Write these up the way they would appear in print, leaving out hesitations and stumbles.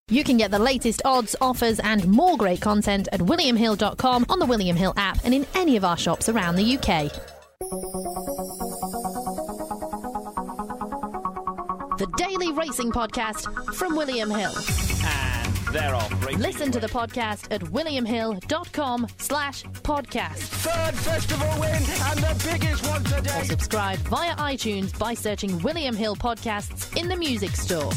You can get the latest odds, offers and more great content at williamhill.com, on the William Hill app and in any of our shops around the UK. The Daily Racing Podcast from William Hill. And they're off. Listen to the podcast at williamhill.com/podcast. Third festival win and the biggest one today. Or subscribe via iTunes by searching William Hill Podcasts in the music store.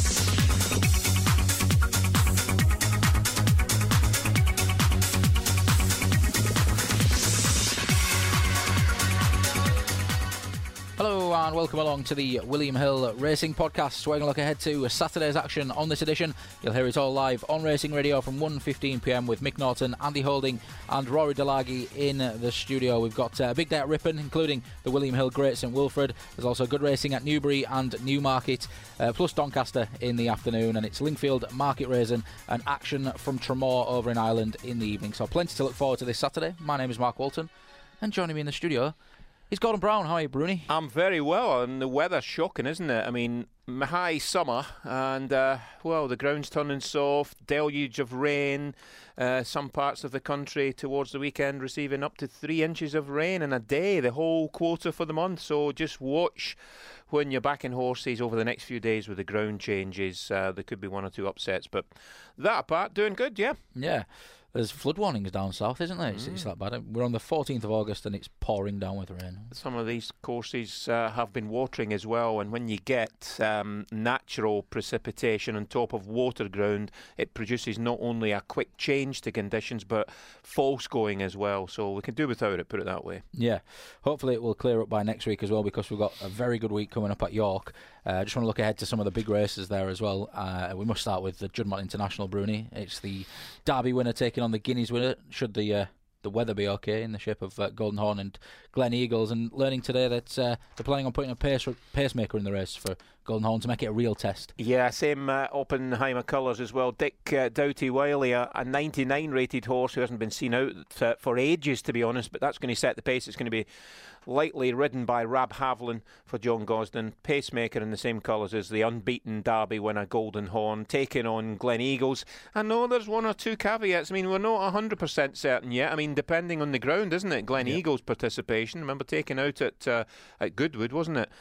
Hello and welcome along to the William Hill Racing Podcast. We're going to look ahead to Saturday's action on this edition. You'll hear it all live on Racing Radio from 1:15pm with Mick Norton, Andy Holding and Rory Delaghi in the studio. We've got a big day at Ripon, including the William Hill Great St Wilfred. There's also good racing at Newbury and Newmarket, plus Doncaster in the afternoon, and it's Lingfield, Market Raisin and action from Tramore over in Ireland in the evening. So plenty to look forward to this Saturday. My name is Mark Walton, and joining me in the studio is Gordon Brown. How are you, Bruni? I'm very well, and the weather's shocking, isn't it? I mean, high summer, and, the ground's turning soft, deluge of rain, some parts of the country towards the weekend receiving up to 3 inches of rain in a day, the whole quota for the month. So just watch when you're backing horses over the next few days with the ground changes. There could be one or two upsets, but that apart, doing good, yeah. Yeah. There's flood warnings down south, isn't there? It's that bad. We're on the 14th of August and it's pouring down with rain. Some of these courses have been watering as well, and when you get natural precipitation on top of water ground, it produces not only a quick change to conditions but false going as well. So we can do without it, put it that way. Yeah. Hopefully it will clear up by next week as well, because we've got a very good week coming up at York. I just want to look ahead to some of the big races there as well. We must start with the Juddmonte International, Bruni. It's the Derby winner taking on the Guineas winner, should the weather be okay, in the shape of Golden Horn and Glen Eagles, and learning today that they're planning on putting a pacemaker in the race for Golden Horn to make it a real test. Yeah, same Oppenheimer colours as well. Dick Doughty Wiley, a 99 rated horse who hasn't been seen out for ages, to be honest, but that's going to set the pace. It's going to be lightly ridden by Rab Havlin for John Gosden. Pacemaker in the same colours as the unbeaten Derby winner Golden Horn, taking on Glen Eagles. I know there's one or two caveats. I mean, we're not 100% certain yet. I mean, depending on the ground, isn't it? Glen Eagles' participation. Remember, taken out at Goodwood, wasn't it?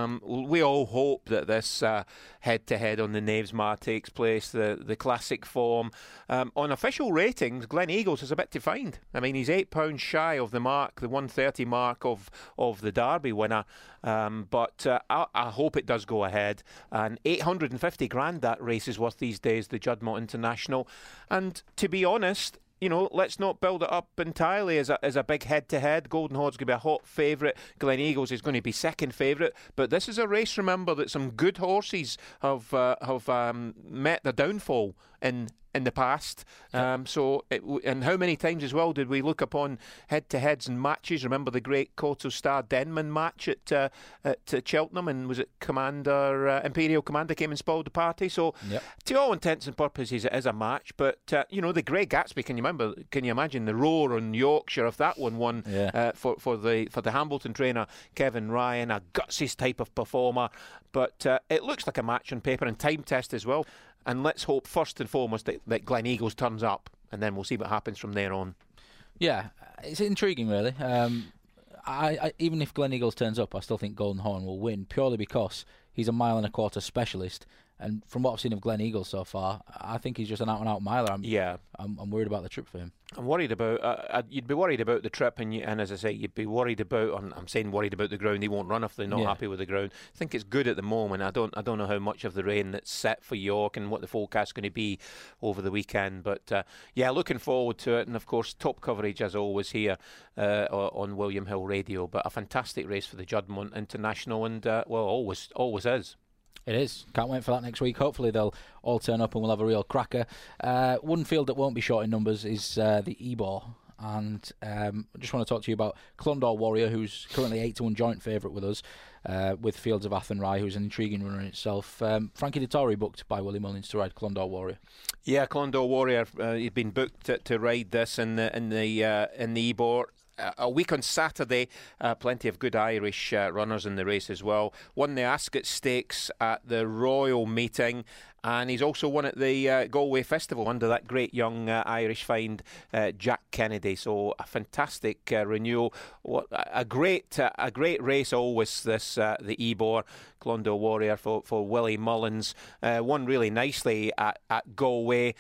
We all hope that this head-to-head on the Knavesmire takes place, the classic form. On official ratings, Glen Eagles has a bit to find. I mean, he's £8 shy of the mark, the 130 mark of the Derby winner, but I hope it does go ahead. And 850 grand that race is worth these days, the Juddmonte International. And to be honest, you know, let's not build it up entirely as a big head-to-head. Golden Horn's going to be a hot favourite. Glen Eagles is going to be second favourite. But this is a race, remember, that some good horses have met the downfall in the past. And how many times as well did we look upon head-to-heads and matches? Remember the great Coto Star Denman match at Cheltenham, and was it Imperial Commander came and spoiled the party? So to all intents and purposes it is a match, but the Grey Gatsby, can you imagine the roar on Yorkshire if that one won for the Hambleton trainer Kevin Ryan, a gutsy type of performer, but it looks like a match on paper and time test as well. And let's hope first and foremost that Glen Eagles turns up, and then we'll see what happens from there on. Yeah, it's intriguing, really. I even if Glen Eagles turns up, I still think Golden Horn will win, purely because he's a 1.25 mile specialist. And from what I've seen of Glen Eagles so far, I think he's just an out-and-out miler. I'm worried about the trip for him. I'm worried about. You'd be worried about the trip, and as I say, you'd be worried about. I'm saying worried about the ground. He won't run if they're not happy with the ground. I think it's good at the moment. I don't know how much of the rain that's set for York and what the forecast's going to be over the weekend. But looking forward to it, and of course, top coverage as always here on William Hill Radio. But a fantastic race for the Juddmonte International, and always is. It is. Can't wait for that next week. Hopefully they'll all turn up and we'll have a real cracker. One field that won't be short in numbers is the Ebor. And I just want to talk to you about Clondor Warrior, who's currently 8-1 joint favourite with us, with Fields of Athenry, who's an intriguing runner in itself. Frankie Dettori booked by Willie Mullins to ride Clondor Warrior. Yeah, Clondor Warrior, he'd been booked to ride this in the Ebor. a week on Saturday. Plenty of good Irish runners in the race as well. Won the Ascot Stakes at the Royal Meeting. And he's also won at the Galway Festival under that great young Irish find, Jack Kennedy. So a fantastic renewal. What a great race always. This the Ebor Clondalk Warrior for Willie Mullins. Won really nicely at Galway.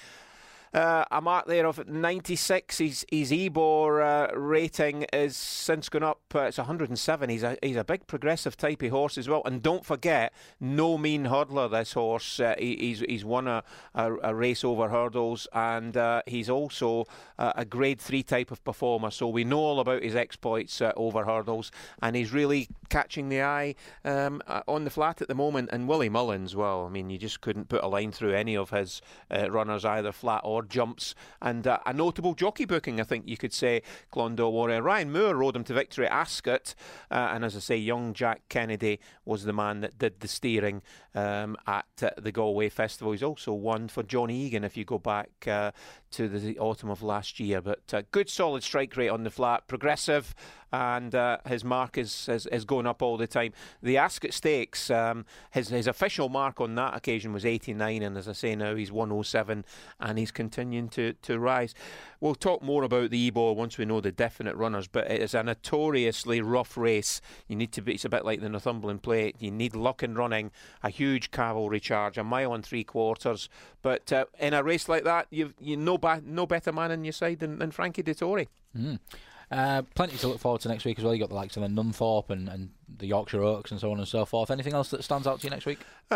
A mark there of 96. His Ebor rating is since gone up. It's 107. He's a big progressive type of horse as well. And don't forget, no mean hurdler. This horse. He's won a race over hurdles, and he's also a Grade 3 type of performer. So we know all about his exploits over hurdles, and he's really catching the eye on the flat at the moment. And Willie Mullins, well, I mean, you just couldn't put a line through any of his runners, either flat or jumps, and a notable jockey booking, I think you could say. Clondalk Warrior. Ryan Moore rode him to victory at Ascot, and as I say, young Jack Kennedy was the man that did the steering at the Galway Festival. He's also won for Johnny Egan if you go back to the autumn of last year. But good solid strike rate on the flat, progressive, and his mark is going up all the time. The Ascot Stakes, his official mark on that occasion was 89, and as I say now he's 107, and he's continuing to rise. We'll talk more about the Ebor once we know the definite runners, but it is a notoriously rough race. You need to be, it's a bit like the Northumberland Plate. You need luck and running, a huge cavalry charge, 1 3/4 miles. But in a race like that, you've no better man on your side than Frankie Dettori. Plenty to look forward to next week as well. You got the likes of the Nunthorpe and the Yorkshire Oaks and so on and so forth. Anything else that stands out to you next week?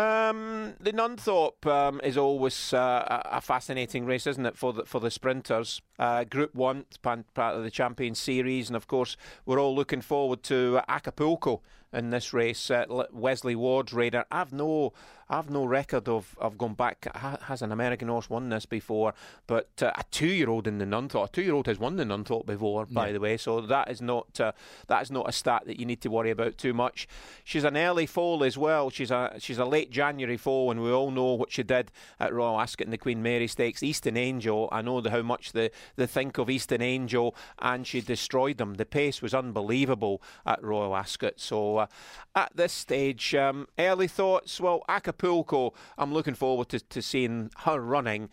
The Nunthorpe is always a fascinating race, isn't it, for the sprinters? Group 1, part of the Champions Series, and of course we're all looking forward to Acapulco in this race. Wesley Ward's Raider. I've no record of going back. Has an American horse won this before? But a 2-year-old in the Nunthorpe. A 2-year-old has won the Nunthorpe before, by the way. So that is not a stat that you need to worry about too much. She's an early foal as well. She's a late January foal, and we all know what she did at Royal Ascot in the Queen Mary Stakes. Eastern Angel. I know how much they think of Eastern Angel, and she destroyed them. The pace was unbelievable at Royal Ascot. So at this stage, early thoughts. Well, Acapulco, I'm looking forward to seeing her running.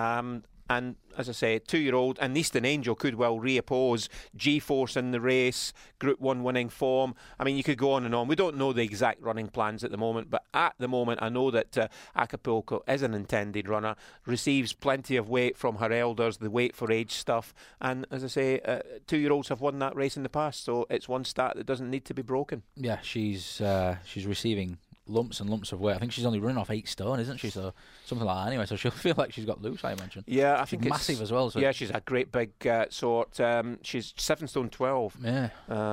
And as I say, 2-year-old, and Eastern Angel could well reoppose G-Force in the race, Group 1 winning form. I mean, you could go on and on. We don't know the exact running plans at the moment, but at the moment I know that Acapulco is an intended runner, receives plenty of weight from her elders, the weight for age stuff, and as I say, 2-year-olds have won that race in the past, so it's one stat that doesn't need to be broken. Yeah, she's receiving lumps and lumps of weight. I think she's only running off 8 stone, isn't she? So something like that anyway. So she'll feel like she's got loose, I imagine. Yeah, I think she's massive as well. So yeah, she's a great big sort. She's 7 stone 12. Yeah.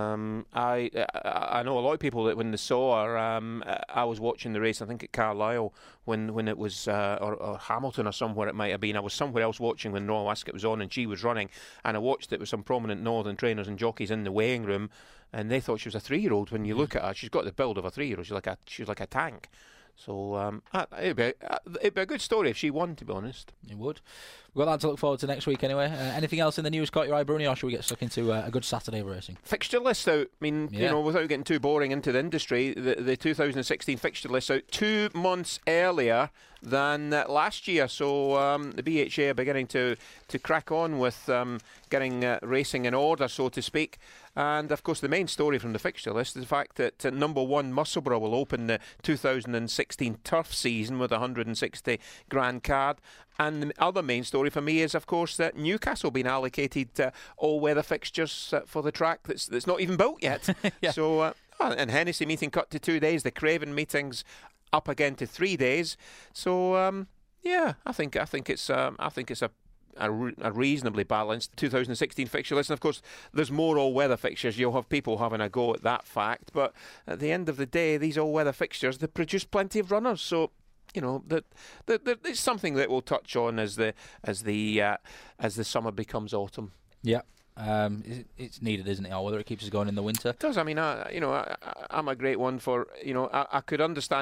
I know a lot of people that when they saw her, I was watching the race, I think at Carlisle when it was or Hamilton or somewhere it might have been. I was somewhere else watching when Royal Ascot was on and she was running, and I watched it with some prominent northern trainers and jockeys in the weighing room, and they thought she was a 3-year-old. When you look at her, she's got the build of a 3-year-old. She's like a tank. So it'd be a good story if she won, to be honest. It would. We've got that to look forward to next week anyway. Anything else in the news caught your eye, Bruni, or should we get stuck into a good Saturday of racing? Fixture list out. I mean, you know, without getting too boring into the industry, the 2016 fixture list out 2 months earlier than last year. So the BHA are beginning to crack on with getting racing in order, so to speak. And of course, the main story from the fixture list is the fact that number 1 Musselburgh will open the 2016 turf season with a 160 grand card. And the other main story for me is, of course, that Newcastle being allocated all-weather fixtures for the track that's not even built yet. Yeah. So, and Hennessy meeting cut to 2 days. The Craven meetings up again to 3 days. So, yeah, I think it's a reasonably balanced 2016 fixture list. And of course, there's more all-weather fixtures. You'll have people having a go at that fact. But at the end of the day, these all-weather fixtures, they produce plenty of runners. So, you know, that it's something that we'll touch on as the summer becomes autumn. Yeah. It's needed, isn't it? Or whether it keeps us going in the winter. It does. I mean, I'm a great one for, you know, I could understand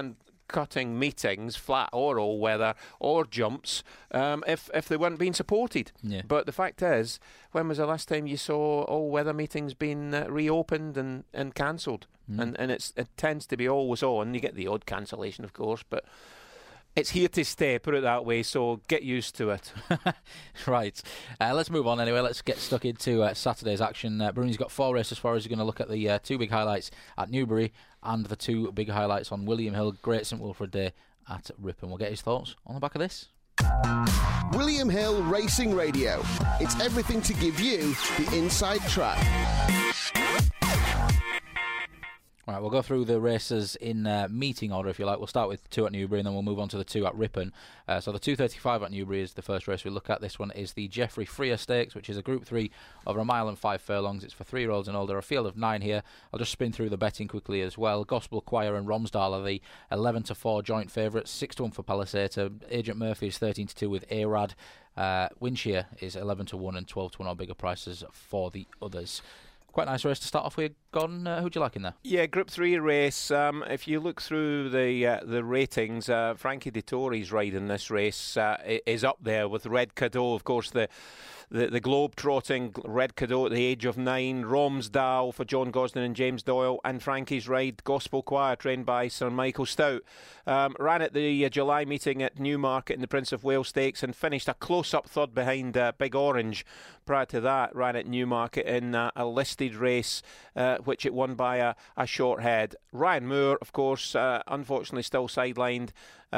cutting meetings, flat or all weather or jumps, if they weren't being supported. Yeah. But the fact is, when was the last time you saw all weather meetings being reopened and cancelled? And it tends to be always on. You get the odd cancellation, of course, but it's here to stay, put it that way, so get used to it. Right. Let's move on anyway. Let's get stuck into Saturday's action. Bruni's got 4 races for us. He's going to look at the 2 big highlights at Newbury and the 2 big highlights on William Hill, Great St Wilfred Day at Ripon. We'll get his thoughts on the back of this. William Hill Racing Radio. It's everything to give you the inside track. Right, we'll go through the races in meeting order, if you like. We'll start with 2 at Newbury, and then we'll move on to the 2 at Ripon. So the 2:35 at Newbury is the first race we look at. This one is the Geoffrey Freer Stakes, which is a Group 3 over 1 mile and 5 furlongs. It's for 3-year-olds and older. A field of 9 here. I'll just spin through the betting quickly as well. Gospel Choir and Romsdal are the 11-4 joint favourites. 6-1 for Palisator. Agent Murphy is 13-2 with Arad. Winshire is 11-1 and 12-1 on bigger prices for the others. Quite a nice race to start off with. Gordon, who do you like in there? Yeah, Group 3 race. If you look through the ratings, Frankie Dettori's ride in this race is up there with Red Cadeau, of course, the globe-trotting Red Cadeau at the age of 9, Romsdal for John Gosden and James Doyle, and Frankie's ride, Gospel Choir, trained by Sir Michael Stout. Ran at the July meeting at Newmarket in the Prince of Wales Stakes and finished a close-up third behind Big Orange. Prior to that, ran at Newmarket in a listed race, which it won by a short head. Ryan Moore, of course, unfortunately still sidelined.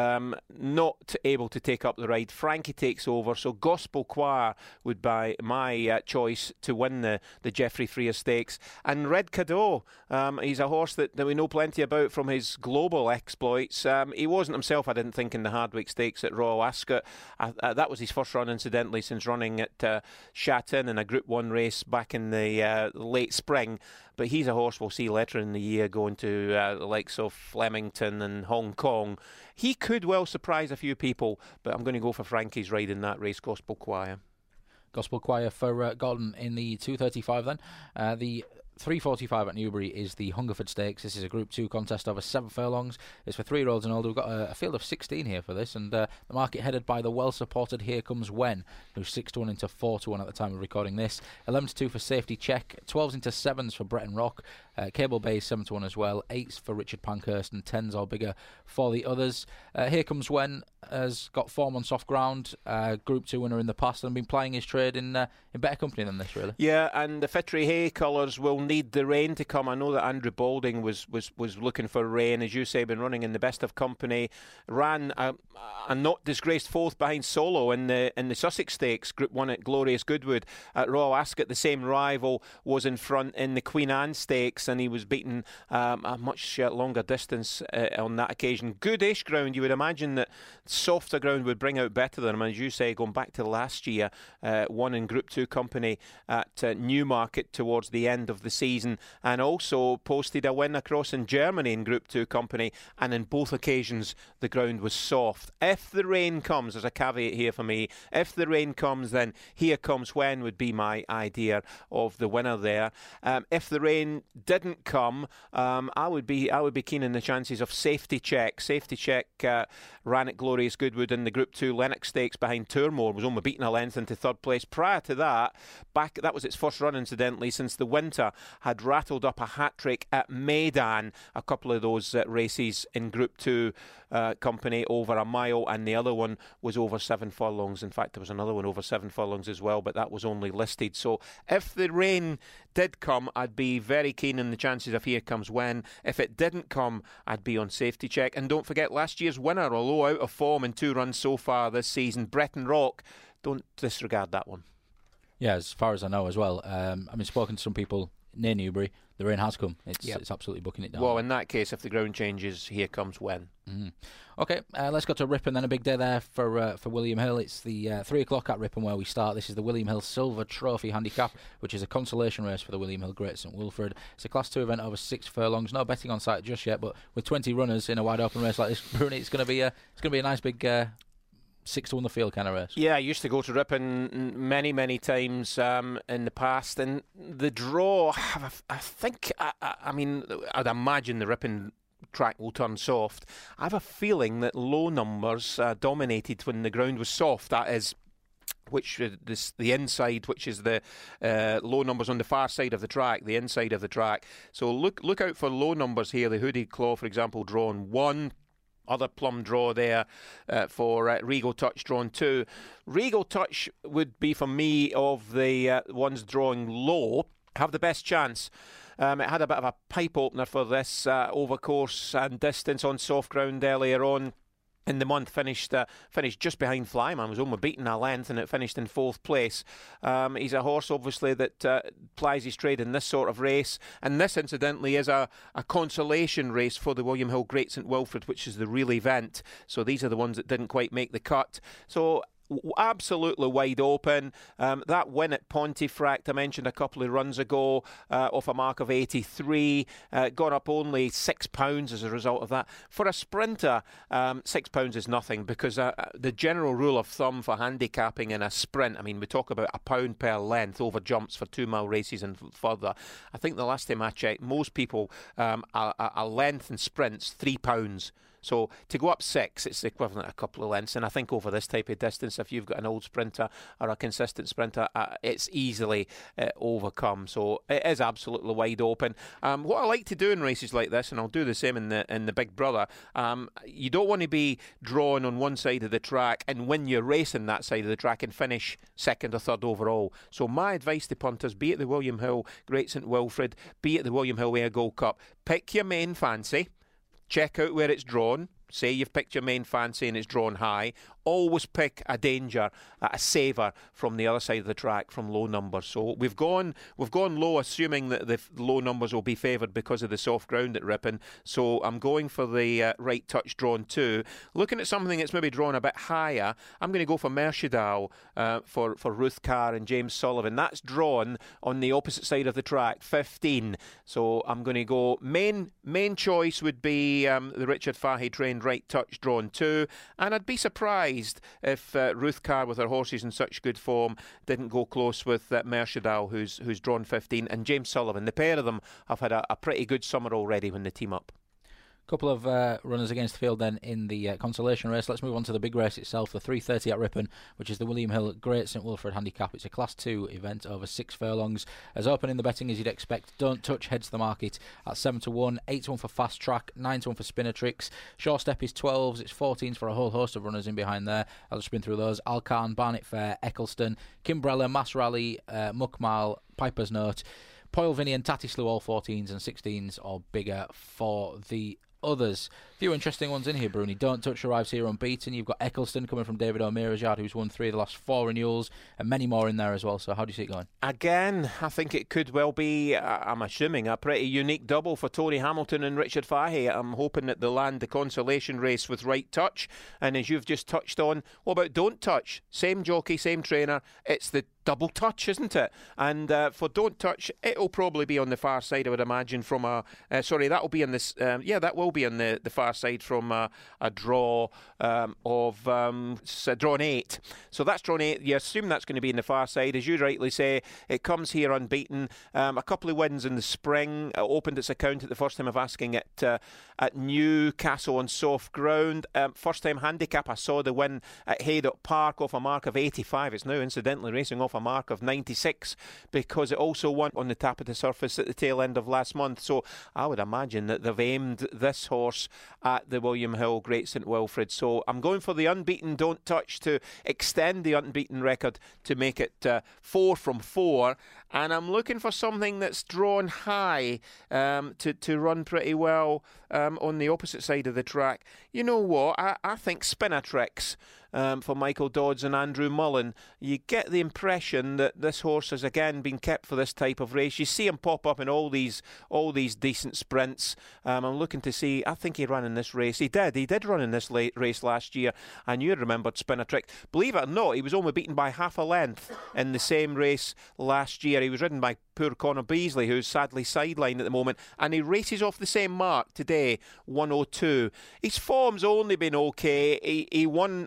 Not able to take up the ride. Frankie takes over, so Gospel Choir would be my choice to win the Geoffrey Freer Stakes. And Red Cadeau, he's a horse that we know plenty about from his global exploits. He wasn't himself, I didn't think, in the Hardwick Stakes at Royal Ascot. That was his first run, incidentally, since running at Shatton in a Group 1 race back in the late spring. But he's a horse we'll see later in the year going to the likes of Flemington and Hong Kong. He could well surprise a few people, but I'm going to go for Frankie's ride in that race, Gospel Choir. Gospel Choir for Gordon in the 2:35 then. The 3:45 at Newbury is the Hungerford Stakes. This is a Group 2 contest over 7 furlongs. It's for 3-year-olds and older. We've got a field of 16 here for this, and the market headed by the well-supported Here Comes When, who's 6-1 into 4-1 at the time of recording this. 11-2 for Safety Check. 12s into 7s for Bretton Rock. Cable Bay 7-1 as well. 8s for Richard Pankhurst and 10s or bigger for the others. Here Comes When has got form on soft ground. Group 2 winner in the past and been plying his trade in better company than this, really. Yeah, and the Fittery Hay colours will need the rain to come. I know that Andrew Balding was looking for rain, as you say, been running in the best of company. Ran a not disgraced 4th behind Solo in the Sussex Stakes, Group 1 at Glorious Goodwood. At Royal Ascot, the same rival was in front in the Queen Anne Stakes, and he was beaten a much longer distance on that occasion. Goodish ground. You would imagine that softer ground would bring out better than him. As you say, going back to last year, won in Group 2 company at Newmarket towards the end of the season, and also posted a win across in Germany in Group 2 company, and in both occasions the ground was soft. If the rain comes, there's a caveat here for me, if the rain comes, then Here Comes When would be my idea of the winner there. If the rain didn't come, I would be keen in the chances of Safety Check. Safety Check ran at Glorious Goodwood in the Group 2 Lennox Stakes behind Tourmore, was only beaten a length into 3rd place. Prior to that, that was its first run, incidentally, since the winter, had rattled up a hat-trick at Maidan, a couple of those races in Group 2 company over 1 mile, and the other one was over 7 furlongs. In fact, there was another one over 7 furlongs as well, but that was only listed. So if the rain did come, I'd be very keen in the chances of Here Comes When. If it didn't come, I'd be on Safety Check. And don't forget last year's winner, although out of form in 2 runs so far this season, Bretton Rock. Don't disregard that one. Yeah, as far as I know as well. Spoken to some people near Newbury, the rain has come. It's absolutely booking it down. Well, in that case, if the ground changes, Here Comes When. Okay, let's go to Ripon then. A big day there for William Hill. It's the 3 o'clock at Ripon where we start. This is the William Hill Silver Trophy Handicap, which is a consolation race for the William Hill Great St Wilfred. It's a Class 2 event over 6 furlongs. No betting on site just yet, but with 20 runners in a wide open race like this, Bruni, it's going to be a nice big 6-1 the field kind of race. Yeah, I used to go to Ripon many times in the past, and the draw, I think, I'd imagine the Ripon track will turn soft. I have a feeling that low numbers dominated when the ground was soft. That is, the inside, which is the low numbers on the far side of the track, the inside of the track. So look out for low numbers here. The Hooded Claw, for example, drawn 1. Other plum draw there for Regal Touch, drawn 2. Regal Touch would be, for me, of the ones drawing low, have the best chance. It had a bit of a pipe opener for this over course and distance on soft ground earlier on in the month. Finished just behind Flyman, was only beaten a length, and it finished in 4th place. He's a horse, obviously, that plies his trade in this sort of race, and this, incidentally, is a consolation race for the William Hill Great St Wilfrid, which is the real event. So these are the ones that didn't quite make the cut. So absolutely wide open. That win at Pontefract, I mentioned a couple of runs ago, off a mark of 83, got up only £6 as a result of that. For a sprinter, £6 is nothing, because the general rule of thumb for handicapping in a sprint, I mean, we talk about £1 per length over jumps for 2 mile races and further. I think the last time I checked, most people, a length in sprints, £3. So to go up 6, it's the equivalent of a couple of lengths. And I think over this type of distance, if you've got an old sprinter or a consistent sprinter, it's easily overcome. So it is absolutely wide open. What I like to do in races like this, and I'll do the same in the Big Brother, you don't want to be drawn on one side of the track and win your race in that side of the track and finish 2nd or 3rd overall. So my advice to punters, be it the William Hill Great St Wilfrid, be it the William Hill Ayr Gold Cup, pick your main fancy. Check out where it's drawn. Say you've picked your main fancy and it's drawn high. Always pick a danger, a saver from the other side of the track from low numbers. So we've gone low, assuming that the low numbers will be favoured because of the soft ground at Ripon. So I'm going for the Right Touch, drawn 2. Looking at something that's maybe drawn a bit higher, I'm going to go for Mershidal for Ruth Carr and James Sullivan. That's drawn on the opposite side of the track, 15. So I'm going to go main choice would be the Richard Fahey trained Right Touch, drawn 2, and I'd be surprised if Ruth Carr, with her horses in such good form, didn't go close with Mershidal, who's drawn 15, and James Sullivan. The pair of them have had a pretty good summer already when they team up. Couple of runners against the field then in the consolation race. Let's move on to the big race itself, the 3:30 at Ripon, which is the William Hill Great St Wilfrid Handicap. It's a Class 2 event over 6 furlongs. As open in the betting as you'd expect, Don't Touch heads the market at 7-1, 8-1 for Fast Track, 9-1 for Spinner Tricks. Short Step is 12s, it's 14s for a whole host of runners in behind there. I'll just spin through those. Alcan, Barnet Fair, Eccleston, Kimbrella, Mass Rally, Muckmal, Piper's Note, Poyle Vinny and Tattislu, all 14s and 16s or bigger for the others. Few interesting ones in here, Bruni. Don't Touch arrives here unbeaten. You've got Eccleston coming from David O'Meara's yard, who's won 3 of the last 4 renewals, and many more in there as well. So how do you see it going? Again, I think it could well be, I'm assuming, a pretty unique double for Tony Hamilton and Richard Fahey. I'm hoping that they'll land the consolation race with Right Touch. And as you've just touched on, what about Don't Touch? Same jockey, same trainer. It's the double touch, isn't it? And for Don't Touch, it'll probably be on the far side, I would imagine, from that'll be on this, that will be on the far side from a draw of drawn 8. So that's drawn 8. You assume that's going to be in the far side. As you rightly say, it comes here unbeaten. A couple of wins in the spring. Opened its account at the first time of asking at Newcastle on soft ground. First time handicap, I saw the win at Haydock Park off a mark of 85. It's now incidentally racing off a mark of 96 because it also won on the tap of the surface at the tail end of last month. So I would imagine that they've aimed this horse at the William Hill Great St Wilfrid. So I'm going for the unbeaten Don't Touch to extend the unbeaten record to make it 4 from 4. And I'm looking for something that's drawn high to run pretty well on the opposite side of the track. You know what? I think Spinner Tricks for Michael Dodds and Andrew Mullen. You get the impression that this horse has again been kept for this type of race. You see him pop up in all these decent sprints. I'm looking to see. I think he ran in this race. He did run in this race last year, and you remembered Spinner Trick. Believe it or not, he was only beaten by half a length in the same race last year. He was ridden by poor Connor Beasley, who's sadly sidelined at the moment, and he races off the same mark today, 102. His form's only been okay. He won at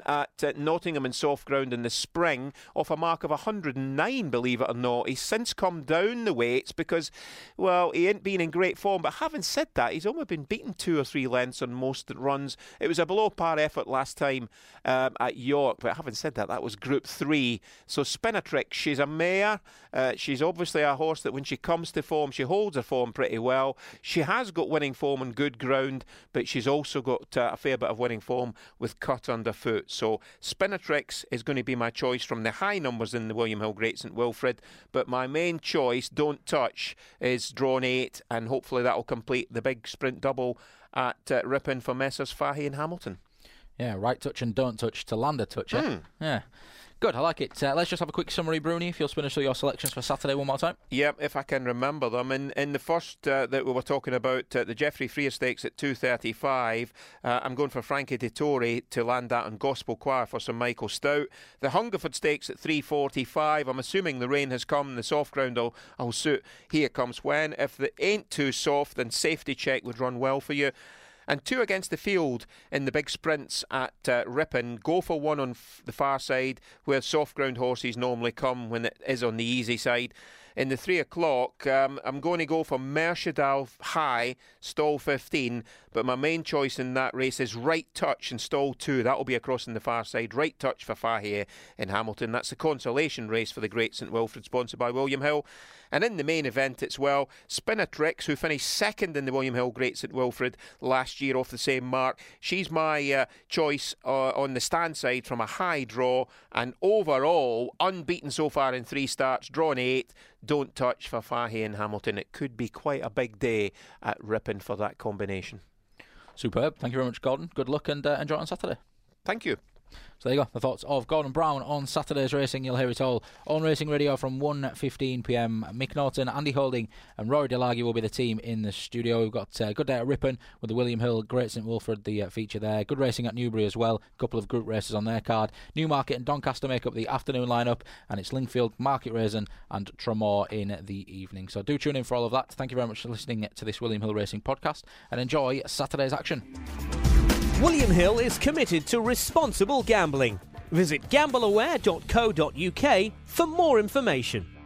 Nottingham in soft ground in the spring off a mark of 109, believe it or not. He's since come down the weights because, well, he ain't been in great form. But having said that, he's only been beaten 2 or 3 lengths on most runs. It was a below par effort last time at York, but having said that, that was Group 3. So Spinatrix, she's a mare. She's obviously a horse that when she comes to form, she holds her form pretty well. She has got winning form on good ground, but she's also got a fair bit of winning form with cut underfoot. So Spinatrix is going to be my choice from the high numbers in the William Hill Great St Wilfrid, but my main choice, Don't Touch, is drawn 8, and hopefully that will complete the big sprint double at Ripon for Messrs Fahey and Hamilton. Yeah, right touch and don't touch to land a touch. Yeah. Good, I like it. Let's just have a quick summary, Bruni, if you'll spin us through your selections for Saturday one more time. Yep, if I can remember them. In the first that we were talking about, the Geoffrey Freer Stakes at 2.35, I'm going for Frankie Dettori to land that on Gospel Choir for Sir Michael Stout. The Hungerford Stakes at 3.45, I'm assuming the rain has come, the soft ground will suit Here Comes When. If it ain't too soft, then Safety Check would run well for you. And 2 against the field in the big sprints at Ripon. Go for 1 on the far side where soft ground horses normally come when it is on the easy side. In the 3 o'clock, I'm going to go for Mershadal High, stall 15, but my main choice in that race is Right Touch in stall 2. That will be across on the far side. Right Touch for Fahey in Hamilton. That's the consolation race for the Great St Wilfrid, sponsored by William Hill. And in the main event, it's, well, Spinatrix, who finished second in the William Hill Great St Wilfrid last year off the same mark. She's my choice on the stand side from a high draw, and overall, unbeaten so far in 3 starts, drawn 8. Don't Touch for Fahey and Hamilton. It could be quite a big day at Ripon for that combination. Superb. Thank you very much, Gordon. Good luck and enjoy on Saturday. Thank you. So there you go, the thoughts of Gordon Brown on Saturday's racing. You'll hear it all on Racing Radio from 1:15pm. Mick Norton, Andy Holding and Rory Delaghi will be the team in the studio. We've got a good day at Ripon with the William Hill Great St Wilfrid, the feature there. Good racing at Newbury as well. A couple of group races on their card. Newmarket and Doncaster make up the afternoon lineup, and it's Lingfield, Market Raisin and Tramore in the evening. So do tune in for all of that. Thank you very much for listening to this William Hill Racing podcast, and enjoy Saturday's action. William Hill is committed to responsible gambling. Visit gambleaware.co.uk for more information.